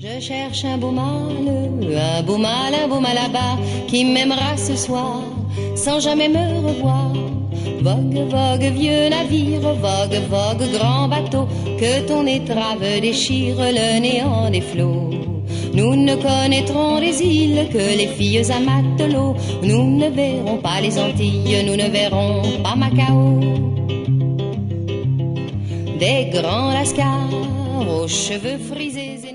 Je cherche un beau mal, un beau mal, un beau mal là-bas, qui m'aimera ce soir, sans jamais me revoir. Vogue, vogue, vieux navire, vogue, vogue, grand bateau, que ton étrave déchire le néant des flots. Nous ne connaîtrons les îles que les filles à matelot. Nous ne verrons pas les Antilles, nous ne verrons pas Macao. Des grands lascars aux cheveux frisés et